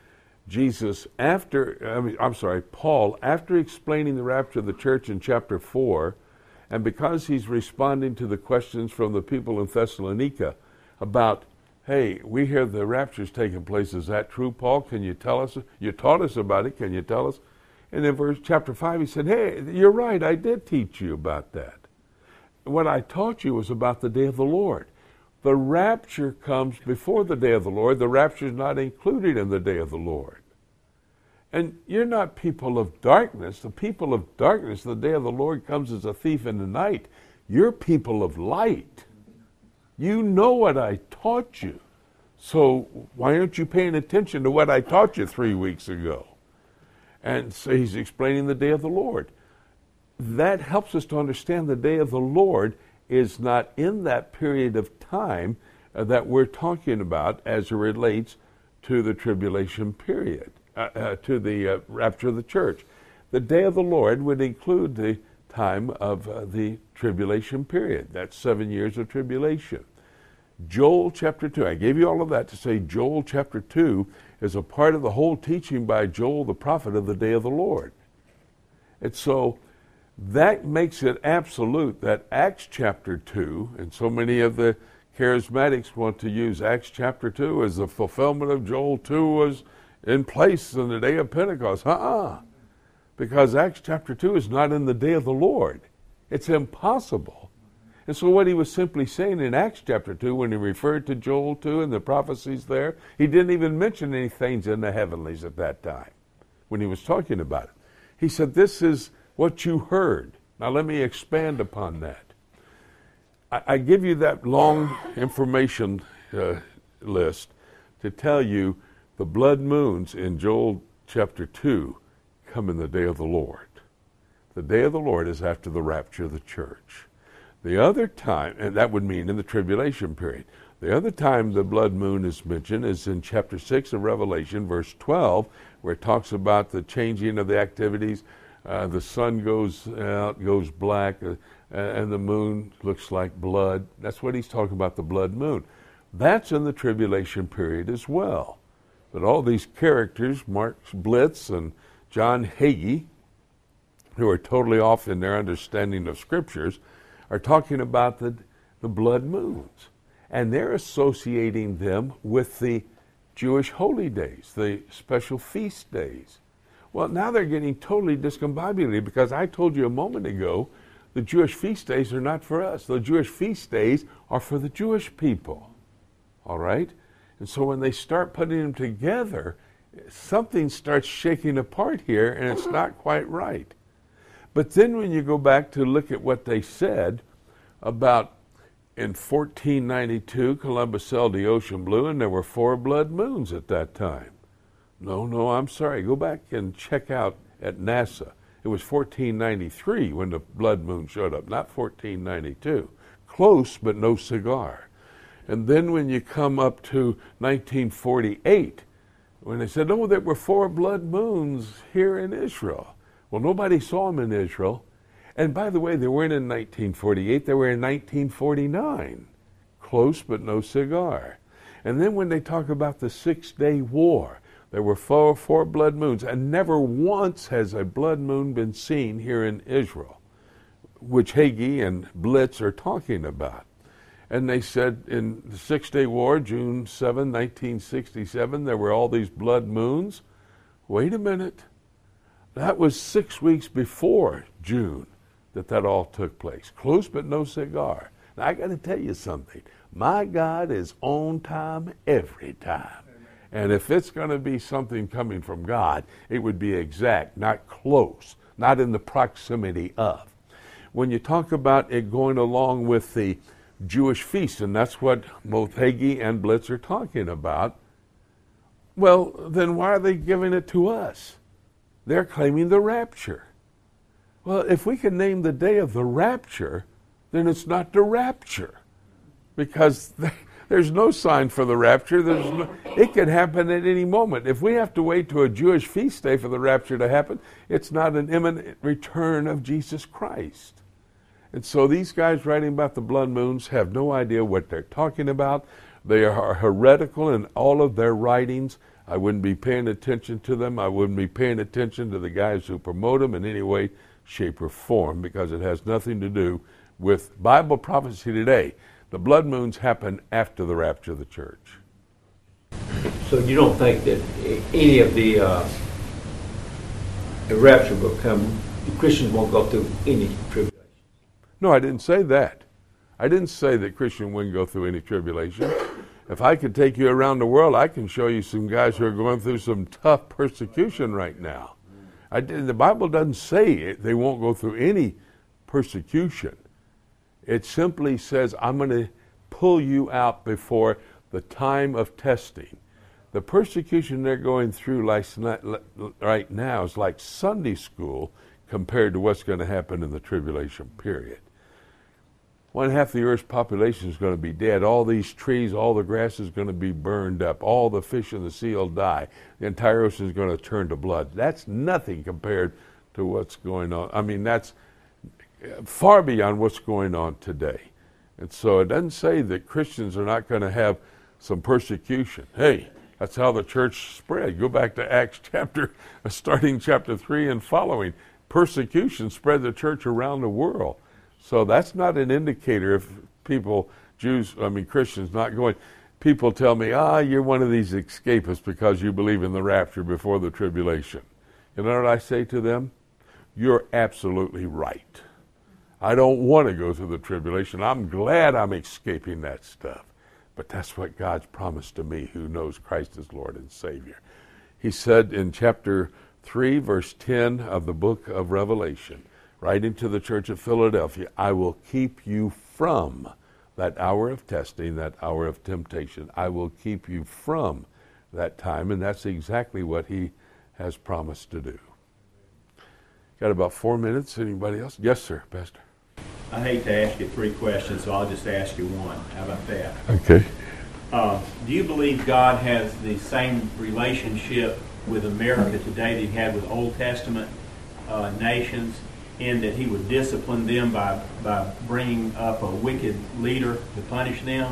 Paul, after explaining the rapture of the church in chapter 4, and because he's responding to the questions from the people in Thessalonica about, hey, we hear the rapture's taking place. Is that true, Paul? Can you tell us? You taught us about it. Can you tell us? And in chapter 5, he said, hey, you're right. I did teach you about that. What I taught you was about the day of the Lord. The rapture comes before the day of the Lord. The rapture is not included in the day of the Lord. And you're not people of darkness. The people of darkness, the day of the Lord comes as a thief in the night. You're people of light. You know what I taught you. So why aren't you paying attention to what I taught you 3 weeks ago? And so he's explaining the day of the Lord. That helps us to understand the day of the Lord is not in that period of time that we're talking about as it relates to the tribulation period, to the rapture of the church. The day of the Lord would include the time of the tribulation period. That's 7 years of tribulation. Joel chapter 2, I gave you all of that to say Joel chapter 2 is a part of the whole teaching by Joel the prophet of the day of the Lord. And so that makes it absolute that Acts chapter 2, and so many of the charismatics want to use Acts chapter 2 as the fulfillment of Joel 2 was in place in the day of Pentecost. Because Acts chapter 2 is not in the day of the Lord. It's impossible. And so what he was simply saying in Acts chapter 2, when he referred to Joel 2 and the prophecies there, he didn't even mention any things in the heavenlies at that time when he was talking about it. He said, this is what you heard. Now let me expand upon that. I give you that long information list to tell you The blood moons in Joel chapter 2 come in the day of the Lord. The day of the Lord is after the rapture of the church. The other time, and that would mean in the tribulation period, the other time the blood moon is mentioned is in chapter 6 of Revelation, verse 12, where it talks about the changing of the activities. The sun goes out, goes black, and the moon looks like blood. That's what he's talking about, the blood moon. That's in the tribulation period as well. But all these characters, Mark Blitz and John Hagee, who are totally off in their understanding of scriptures, are talking about the blood moons. And they're associating them with the Jewish holy days, the special feast days. Well, now they're getting totally discombobulated because I told you a moment ago the Jewish feast days are not for us. The Jewish feast days are for the Jewish people. All right? And so when they start putting them together, something starts shaking apart here, and it's not quite right. But then when you go back to look at what they said about in 1492, Columbus sailed the ocean blue, and there were 4 blood moons at that time. No, I'm sorry. Go back and check out at NASA. It was 1493 when the blood moon showed up, not 1492. Close, but no cigar. And then when you come up to 1948, when they said, oh, there were 4 blood moons here in Israel. Well, nobody saw them in Israel. And by the way, they weren't in 1948, they were in 1949. Close, but no cigar. And then when they talk about the 6-day war, there were four blood moons, and never once has a blood moon been seen here in Israel, which Hagee and Blitz are talking about. And they said in the 6-day war, June 7, 1967, there were all these blood moons. Wait a minute. That was 6 weeks before June that all took place. Close but no cigar. Now, I got to tell you something. My God is on time every time. And if it's going to be something coming from God, it would be exact, not close, not in the proximity of. When you talk about it going along with the Jewish feast, and that's what both Hagee and Blitz are talking about, well, then why are they giving it to us? They're claiming the rapture. Well, if we can name the day of the rapture, then it's not the rapture, because there's no sign for the rapture. It can happen at any moment. If we have to wait to a Jewish feast day for the rapture to happen, it's not an imminent return of Jesus Christ. And so these guys writing about the blood moons have no idea what they're talking about. They are heretical in all of their writings. I wouldn't be paying attention to them. I wouldn't be paying attention to the guys who promote them in any way, shape, or form, because it has nothing to do with Bible prophecy today. The blood moons happen after the rapture of the church.
So you don't think that any of the rapture will come, the Christians won't go through any tribulation?
No, I didn't say that. I didn't say that Christian wouldn't go through any tribulation. If I could take you around the world, I can show you some guys who are going through some tough persecution right now. The Bible doesn't say they won't go through any persecution. It simply says, I'm going to pull you out before the time of testing. The persecution they're going through right now is like Sunday school compared to what's going to happen in the tribulation period. 1/2 the earth's population is going to be dead. All these trees, all the grass is going to be burned up. All the fish in the sea will die. The entire ocean is going to turn to blood. That's nothing compared to what's going on. I mean, that's far beyond what's going on today. And so it doesn't say that Christians are not going to have some persecution. Hey, that's how the church spread. Go back to Acts starting chapter 3 and following. Persecution spread the church around the world. So that's not an indicator if Christians not going. People tell me, you're one of these escapists because you believe in the rapture before the tribulation. You know what I say to them? You're absolutely right. I don't want to go through the tribulation. I'm glad I'm escaping that stuff. But that's what God's promised to me who knows Christ as Lord and Savior. He said in chapter 3, verse 10 of the book of Revelation, writing to the church of Philadelphia, I will keep you from that hour of testing, that hour of temptation. I will keep you from that time, and that's exactly what he has promised to do. Got about 4 minutes. Anybody else? Yes, sir, Pastor.
I hate to ask you 3 questions, so I'll just ask you one. How about that?
Okay.
Do you believe God has the same relationship with America today that he had with Old Testament nations, in that he would discipline them by bringing up a wicked leader to punish them?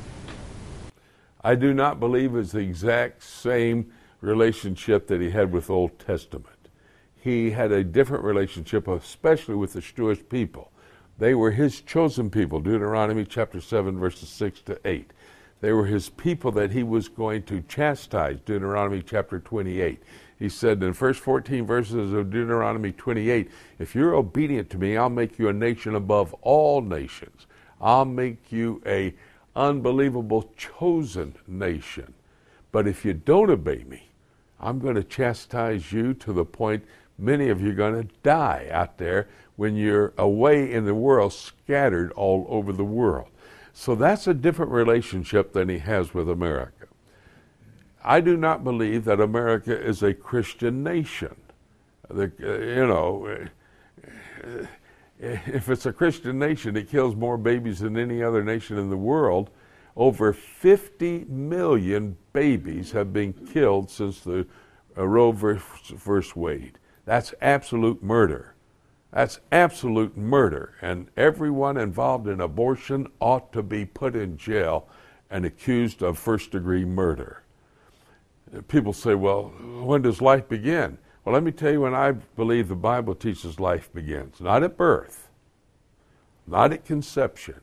I do not believe it's the exact same relationship that he had with Old Testament. He had a different relationship, especially with the Jewish people. They were his chosen people, Deuteronomy chapter 7, verses 6 to 8. They were his people that he was going to chastise, Deuteronomy chapter 28. He said in the first 14 verses of Deuteronomy 28, if you're obedient to me, I'll make you a nation above all nations. I'll make you a unbelievable chosen nation. But if you don't obey me, I'm going to chastise you to the point many of you are going to die out there when you're away in the world, scattered all over the world. So that's a different relationship than he has with America. I do not believe that America is a Christian nation. If it's a Christian nation, it kills more babies than any other nation in the world. Over 50 million babies have been killed since the Roe versus Wade. That's absolute murder. That's absolute murder. And everyone involved in abortion ought to be put in jail and accused of first-degree murder. People say, well, when does life begin? Well, let me tell you when I believe the Bible teaches life begins. Not at birth, not at conception.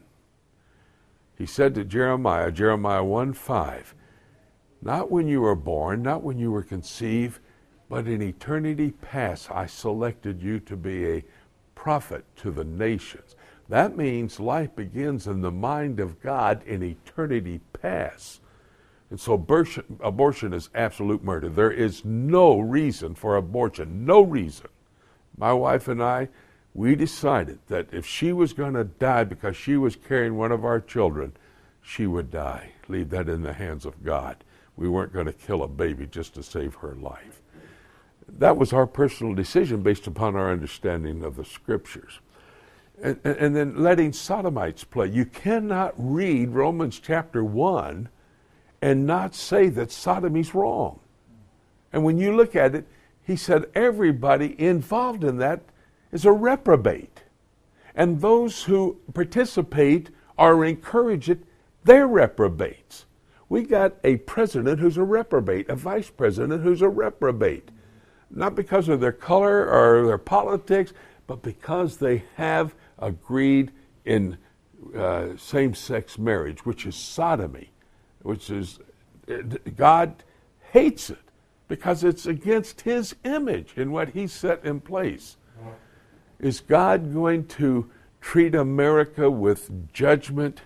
He said to Jeremiah 1:5, not when you were born, not when you were conceived, but in eternity past I selected you to be a prophet to the nations. That means life begins in the mind of God in eternity past. And so abortion is absolute murder. There is no reason for abortion, no reason. My wife and I, we decided that if she was going to die because she was carrying one of our children, she would die. Leave that in the hands of God. We weren't going to kill a baby just to save her life. That was our personal decision based upon our understanding of the Scriptures. And then letting sodomites play. You cannot read Romans chapter 1 and not say that sodomy's wrong. And when you look at it, he said everybody involved in that is a reprobate. And those who participate or encourage it, they're reprobates. We got a president who's a reprobate, a vice president who's a reprobate. Not because of their color or their politics, but because they have agreed in same-sex marriage, which is sodomy, which is, God hates it because it's against his image and what he set in place. Is God going to treat America with judgment?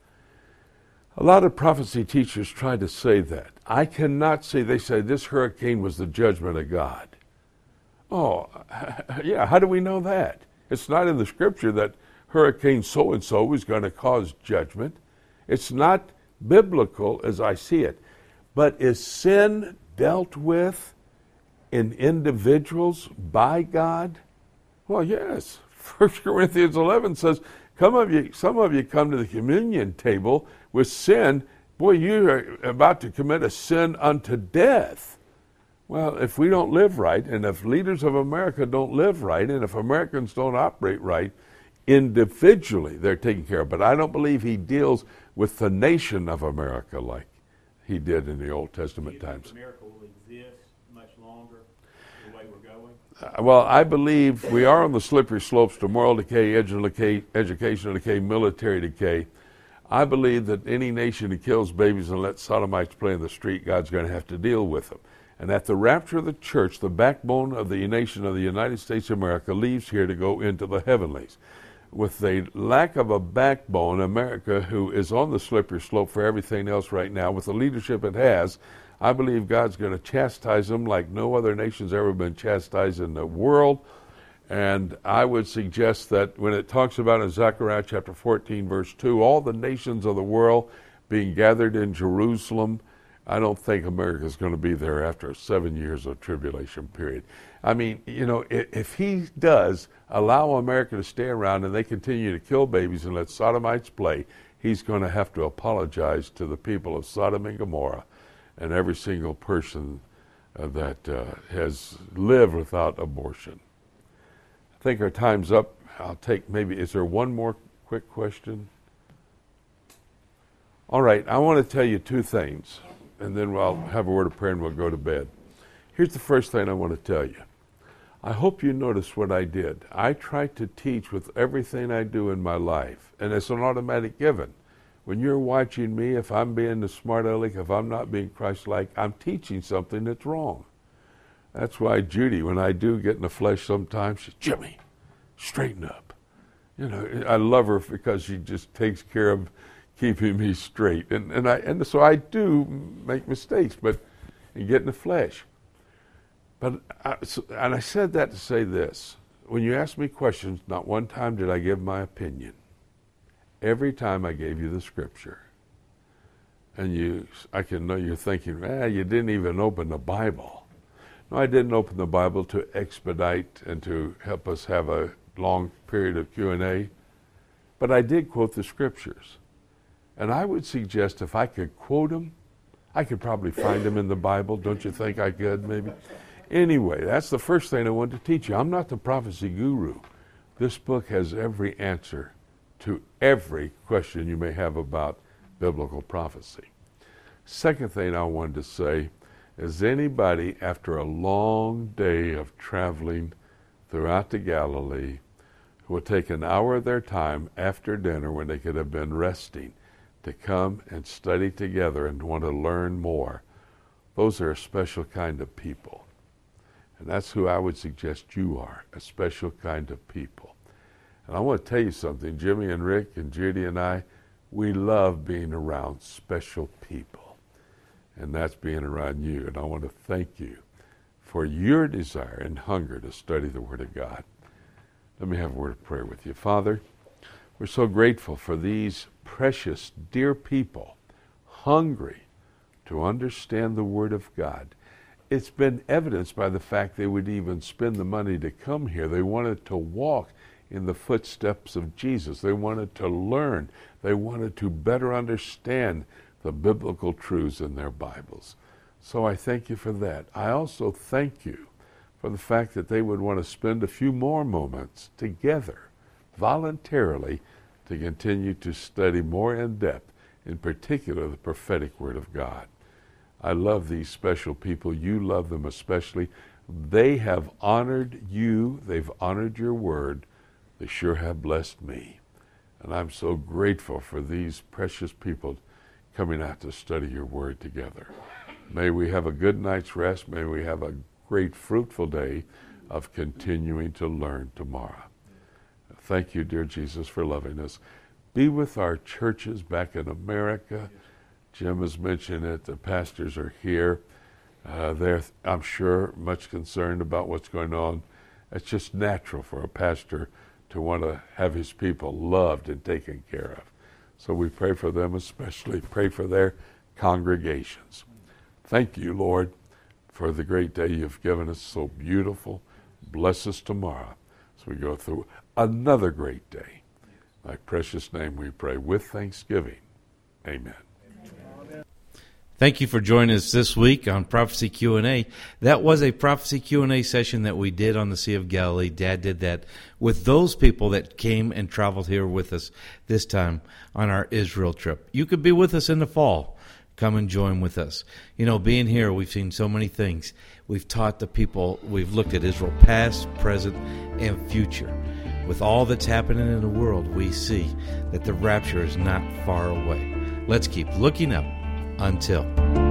A lot of prophecy teachers try to say that. I cannot say, they say this hurricane was the judgment of God. Oh, yeah, how do we know that? It's not in the Scripture that hurricane so-and-so is going to cause judgment. It's not biblical as I see it. But is sin dealt with in individuals by God? Well, yes. 1 Corinthians 11 says, some of you come to the communion table with sin. Boy, you are about to commit a sin unto death. Well, if we don't live right, and if leaders of America don't live right, and if Americans don't operate right, individually they're taken care of. But I don't believe he deals with the nation of America like he did in the Old Testament times.
America will exist much longer the way we're going?
Well, I believe we are on the slippery slopes to moral decay, educational decay, military decay. I believe that any nation that kills babies and lets sodomites play in the street, God's going to have to deal with them. And at the rapture of the church, the backbone of the nation of the United States of America leaves here to go into the heavenlies. With the lack of a backbone, America, who is on the slippery slope for everything else right now, with the leadership it has, I believe God's going to chastise them like no other nation's ever been chastised in the world. And I would suggest that when it talks about in Zechariah chapter 14, verse 2, all the nations of the world being gathered in Jerusalem, I don't think America's going to be there after 7 years of tribulation period. I mean, if he does allow America to stay around and they continue to kill babies and let sodomites play, he's going to have to apologize to the people of Sodom and Gomorrah and every single person that has lived without abortion. I think our time's up. I'll take is there one more quick question? All right, I want to tell you two things, and then we'll have a word of prayer and we'll go to bed. Here's the first thing I want to tell you. I hope you notice what I did. I try to teach with everything I do in my life, and it's an automatic given. When you're watching me, if I'm being the smart aleck, if I'm not being Christ-like, I'm teaching something that's wrong. That's why Judy, when I do get in the flesh sometimes, she says, Jimmy, straighten up. I love her because she just takes care of keeping me straight. And so I do make mistakes, but and get in the flesh. But I said that to say this. When you ask me questions, not one time did I give my opinion. Every time I gave you the scripture. And I can know you're thinking, you didn't even open the Bible. No, I didn't open the Bible to expedite and to help us have a long period of Q&A. But I did quote the scriptures. And I would suggest if I could quote them, I could probably find them in the Bible. Don't you think I could, maybe? Anyway, that's the first thing I wanted to teach you. I'm not the prophecy guru. This book has every answer to every question you may have about biblical prophecy. Second thing I wanted to say is anybody, after a long day of traveling throughout the Galilee, who will take an hour of their time after dinner when they could have been resting to come and study together and want to learn more, those are a special kind of people. And that's who I would suggest you are, a special kind of people. And I want to tell you something, Jimmy and Rick and Judy and I, we love being around special people. And that's being around you. And I want to thank you for your desire and hunger to study the Word of God. Let me have a word of prayer with you. Father, we're so grateful for these precious, dear people, hungry to understand the Word of God. It's been evidenced by the fact they would even spend the money to come here. They wanted to walk in the footsteps of Jesus. They wanted to learn. They wanted to better understand the biblical truths in their Bibles. So I thank you for that. I also thank you for the fact that they would want to spend a few more moments together, voluntarily, to continue to study more in depth, in particular the prophetic Word of God. I love these special people. You love them especially. They have honored you. They've honored your word. They sure have blessed me. And I'm so grateful for these precious people coming out to study your word together. May we have a good night's rest. May we have a great, fruitful day of continuing to learn tomorrow. Thank you, dear Jesus, for loving us. Be with our churches back in America. Jim has mentioned it. The pastors are here. They're, I'm sure, much concerned about what's going on. It's just natural for a pastor to want to have his people loved and taken care of. So we pray for them especially. Pray for their congregations. Thank you, Lord, for the great day you've given us, so beautiful. Bless us tomorrow as we go through another great day. In thy precious name we pray with thanksgiving. Amen.
Thank you for joining us this week on Prophecy Q&A. That was a Prophecy Q&A session that we did on the Sea of Galilee. Dad did that with those people that came and traveled here with us this time on our Israel trip. You could be with us in the fall. Come and join with us. You know, being here, we've seen so many things. We've taught the people, we've looked at Israel past, present, and future. With all that's happening in the world, we see that the rapture is not far away. Let's keep looking up until